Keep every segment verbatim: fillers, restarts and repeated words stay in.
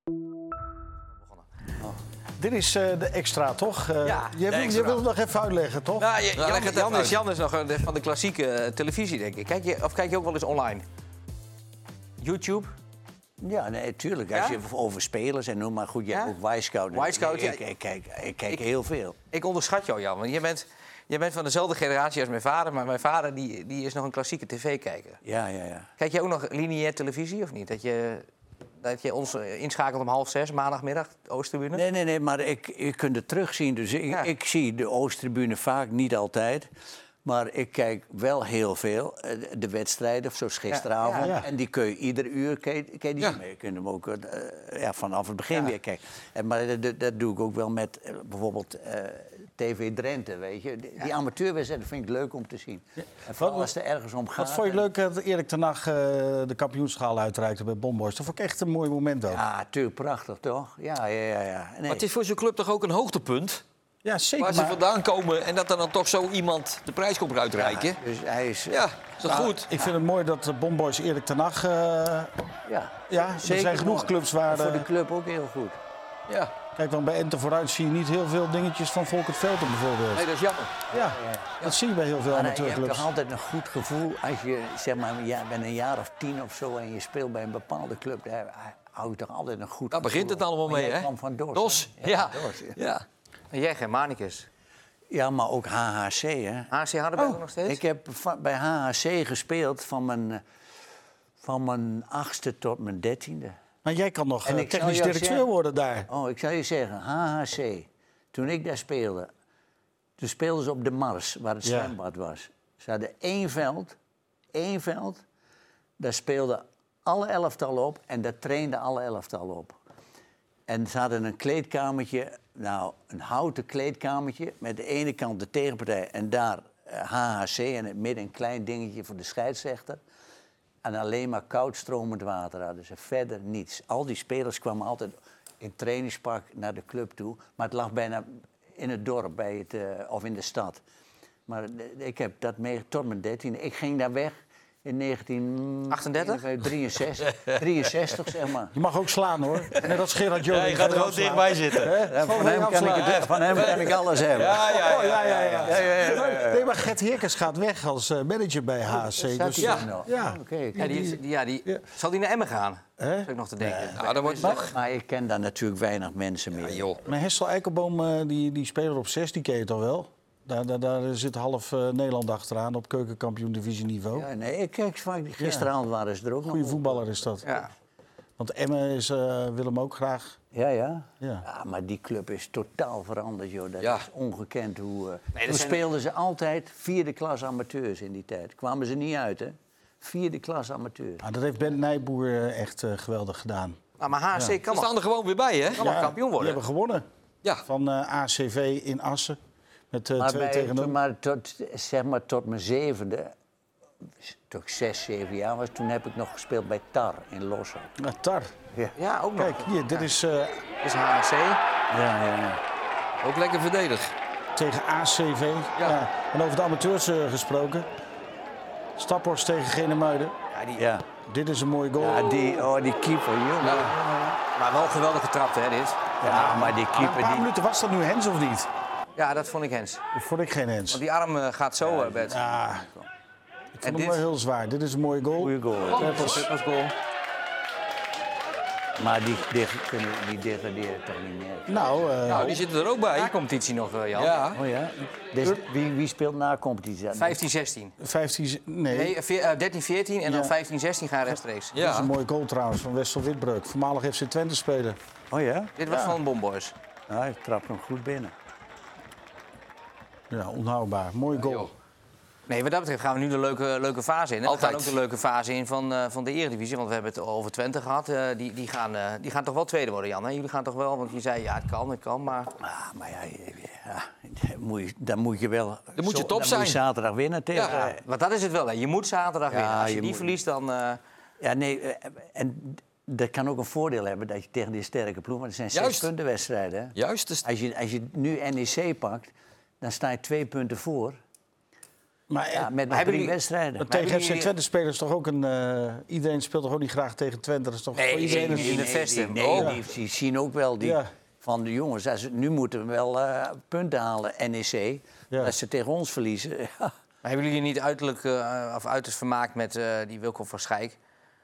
Dit is uh, de extra, toch? Uh, Ja, je, wil, je wil het nog even uitleggen, toch? Nou, je, Nou, Jan, leg het Jan, even is, Jan is nog uh, van de klassieke uh, televisie, denk ik. Kijk je, of kijk je ook wel eens online? YouTube? Ja, nee, tuurlijk. Als Ja? je over spelers en noem maar goed, je Ja? hebt ook Wisecout. Wisecout, ja. ik, ik, kijk, ik kijk Ik- heel veel. Ik onderschat jou, Jan. Want je bent, je bent van dezelfde generatie als mijn vader. Maar mijn vader die, die is nog een klassieke tv-kijker. Ja, ja, ja. Kijk jij ook nog lineair televisie, of niet? Dat je, dat je ons uh, inschakelt om half zes, maandagmiddag, de Oosttribune? Nee, nee, nee, maar ik, je kunt het terugzien. Dus ik, Ja. ik zie de Oosttribune vaak, niet altijd. Maar ik kijk wel heel veel eh, de wedstrijden, zoals gisteravond. Ja, ja. En die kun je ieder uur kun je, kun je die Ja. zien. Maar je kunt hem ook eh, ja, vanaf het begin Ja. weer kijken. En, maar dat, dat- dat doe ik ook wel met eh, bijvoorbeeld eh, T V Drenthe, weet je. Die, die amateurwedstrijden vind ik leuk om te zien. En vooral Wat- als er ergens om gaat. Wat vond je en- leuk dat Erik ten Hag uh, de kampioenschaal uitreikte bij Bomboys? Dat vond ik echt een mooi moment ook. Ja, Ja, natuurlijk prachtig, toch? Ja, ja, ja. ja. Nee. Maar het is voor zo'n club toch ook een hoogtepunt? zeker. Waar ze maar- vandaan komen en dat er dan toch zo iemand de prijs komt uitreiken. Dus hij is... Ja, is dat Nou, goed? Ik vind het mooi dat de Bomboys Erik ten Hag... Uh, Ja, ja, er zijn genoeg mooi. clubs waar... En voor de Uh, club ook heel goed. Ja. kijk, dan bij Ente vooruit zie je niet heel veel dingetjes van Volkert Velten bijvoorbeeld. Nee, dat is jammer. Ja, dat zie je bij heel veel Maar je hebt amateurclubs. toch altijd een goed gevoel als je zeg maar, ja, bent een jaar of tien of zo en je speelt bij een bepaalde club. Daar hou je toch altijd een goed Daar gevoel. begint het allemaal Maar mee, jij hè? kwam van Dos. Dos, hè? ja. Dos, ja. Ja. En jij, Germanicus. Ja, maar ook H H C, hè? H C Hardenberg Oh, nog steeds? Ik heb va- bij H H C gespeeld van mijn, eh, van mijn achtste tot mijn dertiende. Maar jij kan nog En uh, ik zal technisch jou directeur zeggen- worden daar. Oh, ik zal je zeggen, H H C, toen ik daar speelde, toen speelden ze op de Mars, waar het Ja. zwembad was. Ze hadden één veld, één veld, daar speelden alle elftallen op en daar trainden alle elftallen op. En ze hadden een kleedkamertje, nou, een houten kleedkamertje, met de ene kant de tegenpartij en daar eh, H H C en in het midden een klein dingetje voor de scheidsrechter. En alleen maar koud stromend water hadden ze, verder niets. Al die spelers kwamen altijd in trainingspak naar de club toe. Maar het lag bijna in het dorp bij het, uh, of in de stad. Maar uh, ik heb dat mee tot mijn dertiende. Ik ging daar weg in negentien achtendertig? drieënzestig, drieënzestig zeg maar. Je mag ook slaan, hoor. Net als Gerard Joling. Ja, je gaat er gewoon dichtbij zitten. Ja, van, hem kan ik het, van hem kan ik alles hebben. Ja, ja, Oh, ja, ja, ja. Ja, ja, ja, ja. Nee, maar Gert Heerkens gaat weg als uh, manager bij H C. Zat Dus, hij ja. er nog? ja. Oké. Ja, die, die, ja, die, Ja. Zal die naar Emmen gaan? Hè? Zou ik nog te denken. Nou, dan wordt het toch... Maar ik ken daar natuurlijk weinig mensen meer. Ja, joh. Maar Hessel Eikelboom, uh, die, die speler op zes, die ken je toch wel? Daar, daar, daar zit half uh, Nederland achteraan op keukenkampioen divisieniveau. Ja, nee, ik kijk vaak. Gisteravond waren ze er ook nog. Goeie voetballer is dat. Ja. Want Emmen is, uh, wil hem ook graag. Ja, ja, Ja. ja. Maar die club is totaal veranderd, joh. Dat Ja. is ongekend hoe... Uh, dat toen zijn- speelden ze altijd vierde klas amateurs in die tijd. Kwamen ze niet uit, hè? Vierde klas amateurs. Ah, dat heeft Ben Nijboer uh, echt uh, geweldig gedaan. Nou, maar H C Ze kan nog, staan er gewoon weer bij, hè? kan nog kampioen Die worden. hebben gewonnen Ja. van uh, A C V in Assen. Met uh, Maar, twee bij, tegen nul. toen maar, tot, zeg maar tot mijn zevende, toch zes, zeven jaar was, toen heb ik nog gespeeld bij Tar in Lossen. Uh, Tar. Ja, Ja, ook nog. Kijk, hier, dit is uh, Dit is H C. ja, ja. ja. Ook lekker verdedigd. tegen A C V. Ja. En over de amateurs uh, gesproken. Staphorst tegen Genemuiden. Ja, die, ja. Dit is een mooie goal. ja die, oh, die keeper, jongen. maar wel geweldig getrapt, hè, dit. Ja, maar die Na een keeper... paar Die, minuten was dat nu Hens of niet? Ja, dat vond ik Hens. Dat vond ik geen Hens. Want die arm uh, gaat zo, uh, Bert. Ja, ik vond En hem dit? wel heel zwaar. Dit is een mooie goal. goeie goal. Dat was goal. Maar die, die, kunnen, die degraderen toch niet meer? Nou, uh, Nou, die zitten er ook bij. Na competitie nog, uh, Jan. Ja. Oh ja? Dus wie, wie speelt na competitie? dan? vijftien zestien. vijftien... Nee, Nee, veer- uh, dertien veertien en dan Ja. vijftien zestien gaan rechtstreeks. dat is Ja. een mooie goal trouwens van Wessel Witbreuk. Voormalig F C Twente speler. Oh ja? Dit was Ja. van Bomboys. Nou, ik trap hem goed binnen. Ja, onhoudbaar. Mooie goal. joh. Nee, wat dat betreft gaan we nu de leuke, leuke fase in. En we Altijd. gaan ook de leuke fase in van, uh, van de Eredivisie. Want we hebben het over Twente gehad. Uh, die, die, gaan, uh, die gaan toch wel tweede worden, Jan? Hè? Jullie gaan toch wel, want je zei ja, het kan, het kan, maar... Ah, maar ja, ja, dan moet je, dan moet je wel... Dan moet je top dan zijn. Moet je zaterdag winnen tegen... Ja. Ja, Want dat is het wel, hè. Je moet zaterdag Ja, winnen. Als je, je die moet- verliest, dan... Uh, ja nee, eh, en dat kan ook een voordeel hebben dat je tegen die sterke ploeg... Want het zijn zes Juist. punten wedstrijden. Hè? Juist. Dus... Als je, als je nu N E C pakt, dan sta je twee punten voor. Maar, Ja, met nog hebben drie jullie- wedstrijden. maar tegen hebben F C jullie- Twente spelen is toch ook een... Uh, iedereen speelt toch ook niet graag tegen Twente? Dat is toch Nee, voor iedereen nee, een... in de vesten. Nee, Oh. die, die zien ook wel die, Ja. van de jongens. Als, nu moeten we wel uh, punten halen, N E C. Ja. Als ze tegen ons verliezen. Ja. Maar hebben jullie niet uiterlijk, uh, of uiterst vermaakt met uh, die Wilco van Schijk?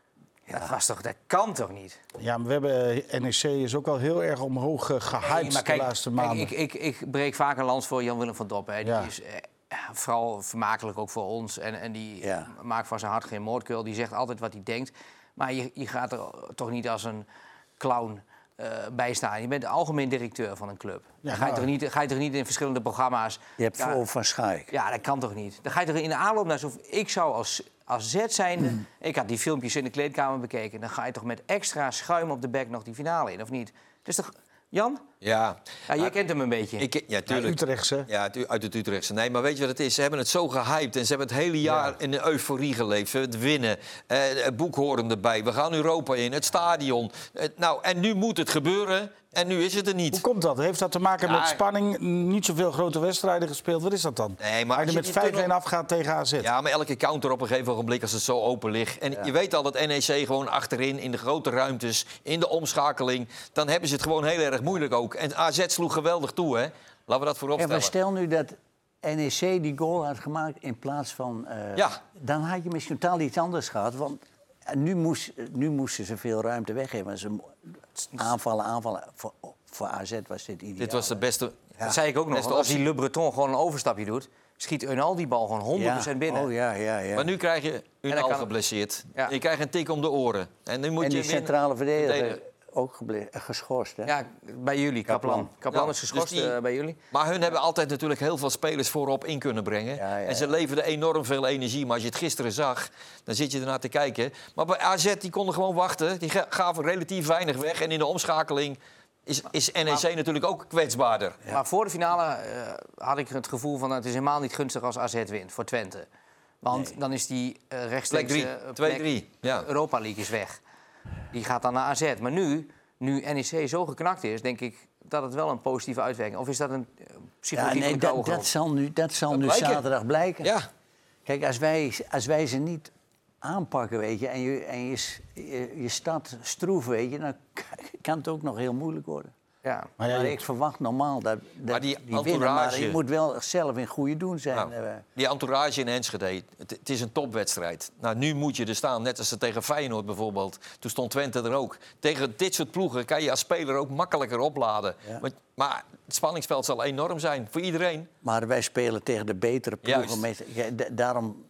Ja. Dat was toch, dat kan toch niet? Ja, maar we hebben... N E C is ook wel heel erg omhoog uh, gehyped Nee, maar kijk, de laatste kijk, maanden. ik, ik, ik breek vaak een lans voor Jan-Willem van Doppen. Hè. Die Ja. is eh, vooral vermakelijk ook voor ons. En, en die Ja. maakt van zijn hart geen moordkuil. Die zegt altijd wat hij denkt. Maar je, je gaat er toch niet als een clown uh, bij staan. Je bent de algemeen directeur van een club. Ja, Dan ga je, nou. toch niet, ga je toch niet in verschillende programma's... Je hebt Ja. voor Van Schaik. Ja, dat kan toch niet? Dan ga je toch in de aanloop naar zo. Ik zou als, als Z zijnde... Mm. Ik had die filmpjes in de kleedkamer bekeken. Dan ga je toch met extra schuim op de bek nog die finale in, of niet? Dus toch... Jan? Ja. Ja, jij kent hem een beetje. Ik, ja, Ja, tuurlijk. Utrechtse. Ja, uit- uit het Utrechtse. Nee, maar weet je wat het is? Ze hebben het zo gehyped en ze hebben het hele jaar Ja. in de euforie geleefd. Het winnen, eh, het boekhoren erbij. We gaan Europa in, het stadion. Eh, nou, en nu moet het gebeuren en nu is het er Hoe niet. komt dat? Heeft dat te maken met Ja. spanning? Niet zoveel grote wedstrijden gespeeld. Wat is dat dan? Nee, maar Als je als met je vijf-een tunnel- afgaat tegen A Z. Ja, maar elke counter op een gegeven ogenblik als het zo open ligt. En je weet al dat N E C gewoon achterin, in de grote ruimtes, in de omschakeling... dan hebben ze het gewoon heel erg moeilijk ook. En A Z sloeg geweldig toe, hè. Laten we dat voorop Ja, maar stellen. stel nu dat N E C die goal had gemaakt in plaats van... Uh, Ja. Dan had je misschien totaal iets anders gehad. Want nu, moest, nu moesten ze veel ruimte weggeven. En ze mo- aanvallen, aanvallen. Voor, voor A Z was dit ideaal. Dit was de beste... Dat zei ik ook nog. Beste Want als die optie. Le Breton gewoon een overstapje doet... schiet Eunal die bal gewoon honderd procent binnen. Oh ja, ja, ja. Maar nu krijg je dan Unal kan- geblesseerd. Ja. Je krijgt een tik om de oren. En nu moet en je die winnen. centrale verdediger verdedigen. ook geble- geschorst. Hè? Ja, bij jullie, Kaplan. Kaplan. Kaplan Ja, is geschorst dus die- eh, bij jullie. Maar hun hebben altijd natuurlijk heel veel spelers voorop in kunnen brengen. Ja, ja, En ze ja. leverden enorm veel energie. Maar als je het gisteren zag, dan zit je ernaar te kijken. Maar bij A Z, die konden gewoon wachten. Die ga- gaven relatief weinig weg. En in de omschakeling is, is N E C natuurlijk ook kwetsbaarder. Maar voor de finale eh, had ik het gevoel van... het is helemaal niet gunstig als A Z wint voor Twente. Want dan is die eh Plek rechtstreeks... drie. eh, twee plek- drie. Ja. Europa League is weg. Die gaat dan naar A Z. Maar nu, nu N E C zo geknakt is, denk ik dat het wel een positieve uitwerking... Of is dat een uh, Ja, psychologie nee, van de koude dat, dat grond? zal nu, dat zal nu blijken. zaterdag blijken. Ja. Kijk, als wij, als wij ze niet aanpakken, weet je, en je, en je, s- je, je stad stroef, weet je, dan kan het ook nog heel moeilijk worden. Ja. Maar ja, Maar je- ik verwacht normaal dat, dat Maar die winnen, maar entourage- je moet wel zelf in goede doen zijn. Nou, eh. die entourage in Enschede, het, het is een topwedstrijd. Nou, nu moet je er staan, net als ze tegen Feyenoord bijvoorbeeld. Toen stond Twente er ook. Tegen dit soort ploegen kan je als speler ook makkelijker opladen. Ja. Maar, maar het spanningsveld zal enorm zijn, voor iedereen. Maar wij spelen tegen de betere ploegen. Juist. Met, ja, d- daarom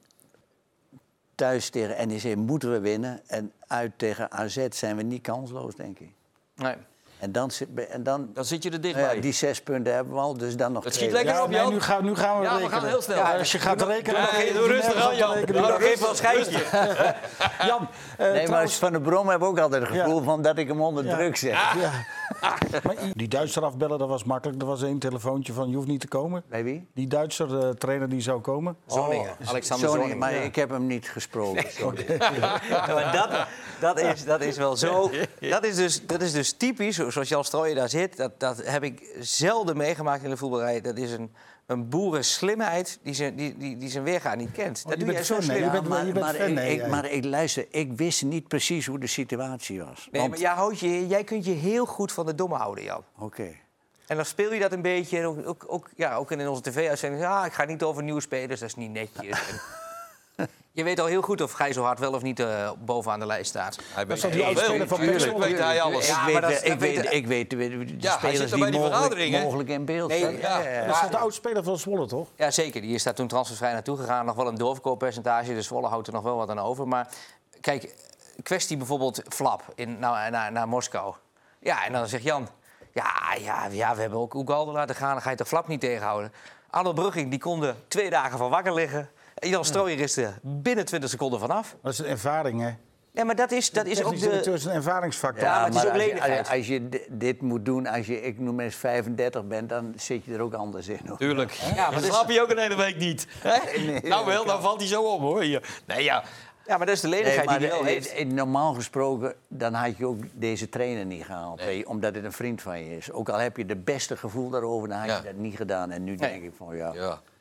thuis tegen N E C moeten we winnen. En uit tegen A Z zijn we niet kansloos, denk ik. Nee. En dan, zit- en dan Dan zit je er nou dichtbij. ja, die zes punten hebben we al, dus dan nog Het twee. schiet lekker Ja, op, nee, Jan. nu, gaan, nu gaan we Ja, we rekenen. gaan heel snel. Ja, als je gaat rekenen... doe- dan doe ga je rustig nergens aan, op te Jan. rekenen. Doe nog Doe even rustig. een schijntje. Jan, eh, Nee, maar trouwens- Van der Brom heb ook altijd het Ja. gevoel van dat ik hem onder Ja. druk zet. Ja. Maar die Duitser afbellen, dat was makkelijk. Er was één telefoontje van, je hoeft niet te komen. Bij wie? Die Duitser, de trainer, die zou komen. Zoningen. Oh, Alexander Zoningen, Zoningen. maar Ja. ik heb hem niet gesproken. sorry. Ja, maar dat, dat, is, dat is wel zo. Dat is dus, dat is dus typisch, zoals Jan Strooijen daar zit. Dat, dat heb ik zelden meegemaakt in de voetballerij. Dat is een, een boerenslimheid die zijn, die, die, die zijn weerga niet kent. Oh, Dat je doe bent jij zo fan, hè? slim. Je bent- Ja, maar, je bent maar, fan, ik, nee, ik- jij. maar ik luister, ik wist niet precies hoe de situatie was. Nee, Want- maar jij, houdt je, jij kunt je heel goed van de domme houden, Jan. Oké. En dan speel je dat een beetje. En ook, ook, ook, ja, ook in onze tv-uitzending. Ja, ik ga niet over nieuwe spelers, dat is niet netjes. En je weet al heel goed of Gijs Hart wel of niet uh, bovenaan de lijst staat. Hij weet, dat die Jawel, oudspeler van tuurlijk Pexel? weet hij alles. Ja, ik maar weet, dat- ik, dat weet, weet- ik weet de, de Ja, hij spelers zit er die bij die mogelijk, vergaderingen. mogelijk in beeld Nee, staan. ja. Ja, Dat is de oudspeler van Zwolle, toch? Ja, zeker. Die is daar toen transfervrij naartoe gegaan. Nog wel een doorverkooppercentage. Dus Zwolle houdt er nog wel wat aan over. Maar kijk, kwestie bijvoorbeeld Flap in, nou, naar, naar Moskou. Ja, en dan zegt Jan... Ja, ja, ja, we hebben ook Ugalde laten gaan. Dan ga je toch Flap niet tegenhouden. Arnold Brugging, die kon er twee dagen van wakker liggen. En Jan Strooijer is er binnen twintig seconden vanaf. Dat is een ervaring, hè? Ja, maar dat is, dat is ook Technisch directeur de... is een ervaringsfactor. Ja, maar het is ook als, je, lenigheid. als je di- dit moet doen, als je, ik noem eens vijfendertig bent, dan zit je er ook anders in. Hoor. Tuurlijk. Ja, maar Ja, dat dan is- slaap je ook een hele week niet. Hè? Nee, nou wel, dat dan valt hij zo om, hoor. Hier. Nee, ja. Ja, maar dat is de Nee, lenigheid maar die hij wel de- heeft. in- normaal gesproken, dan had je ook deze trainer niet gehaald. weet je, omdat het een vriend van je is. Ook al heb je de beste gevoel daarover, dan had Ja. je dat niet gedaan. En nu Nee. denk ik van, ja... ja.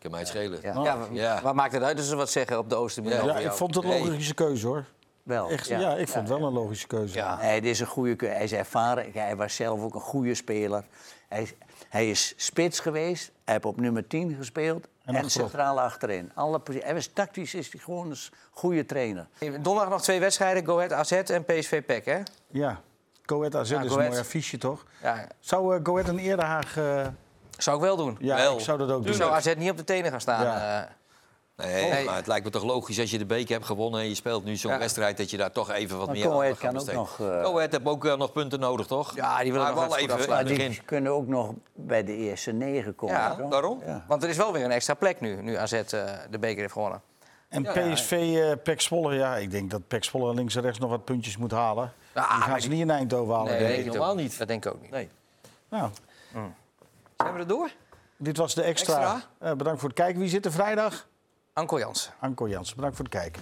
Kan mij het schelen. Ja. Ja, wa- Ja. Wat maakt het uit als ze wat zeggen op de Oosterburen? Ja, Ja, ik vond het een logische keuze, hoor. Wel. Echt, ja, ik vond het wel een logische keuze. Ja. Nee, dit is een goede keuze. Hij is ervaren. Hij was zelf ook een goede speler. Hij is, hij is spits geweest. Hij heeft op nummer tien gespeeld. En En, achterop. centraal achterin. Alle posi- hij was tactisch is hij gewoon een s- goede trainer. Donderdag nog twee wedstrijden, Go Ahead A Z en P S V P E C, hè? Ja. Go Ahead A Z Ja, is Go een Ahead. mooi affiche, toch? Ja, Zou uh, Go Ahead een Eerderhaag... eh, zou ik wel doen. ja, Wel. ik zou dat ook Dus doen. zou A Z niet op de tenen gaan staan. Ja. eh. Nee, Nee. maar het lijkt me toch logisch als je de beker hebt gewonnen... en je speelt nu zo'n Ja. wedstrijd dat je daar toch even wat Maar meer Go Ahead aandacht aan kan ook besteden. nog, eh, Go Ahead heeft ook wel nog punten nodig, toch? Ja, die willen maar nog wel even goed even in afsluiten. het Maar begin. die kunnen ook nog bij de eerste negen komen. Ja, toch? Waarom? Ja. Want er is wel weer een extra plek nu, nu A Z eh, de beker heeft gewonnen. En P S V, uh, P E C Zwolle, ja, ik denk dat P E C Zwolle links en rechts nog wat puntjes moet halen. Ja, die maar gaan ze die- niet in Eindhoven halen. Nee, denk denk ik. ik helemaal ook niet. Dat denk ik ook niet. Nee. Nou, Zijn we er door? dit was de extra. Extra? Eh, bedankt voor het kijken. Wie zit er vrijdag? Anko Jansen. Anko Jansen, bedankt voor het kijken.